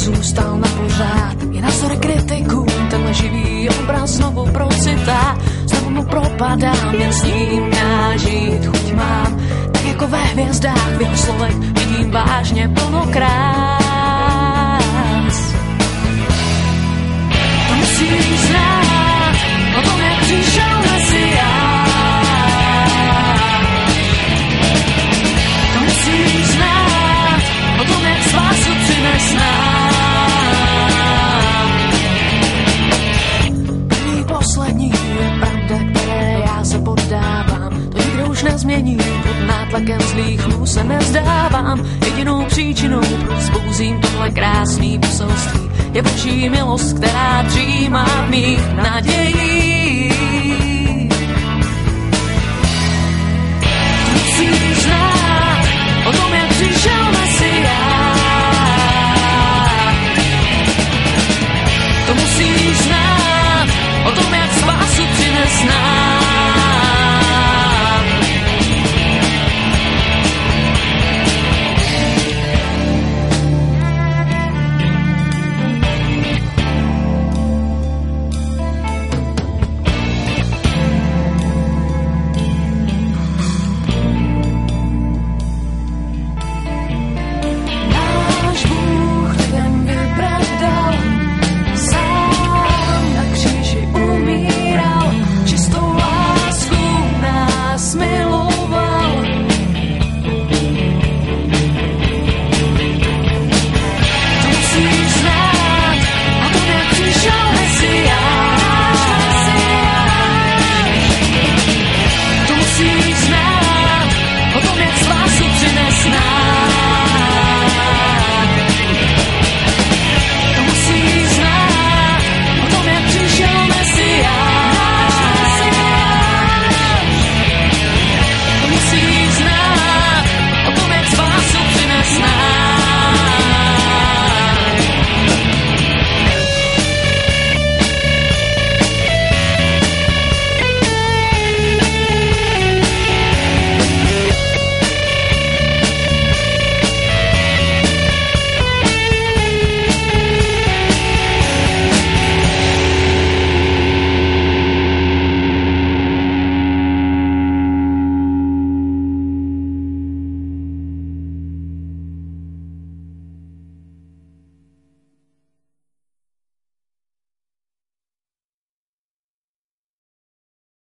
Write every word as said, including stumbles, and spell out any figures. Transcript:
zůstal na pořád. Je navzdory kritikům tenhle živý obraz znovu procitá. Znovu mu propadám, jen s ním já žít chuť mám. Tak jako ve hvězdách v jeho slovech vidím vážně plno krás. To musíš znát o tom, jak přišel Mesiáš. To musíš znát o tom, jak spásu přines nám. První, poslední je pravda, které já se poddávám. To nikdo už nezmění, pod nátlakem zlých hlů se nezdávám. Jedinou příčinou, proč zbouzím tohle krásný poselství, je boží milost, která dřímá v mých nadějích.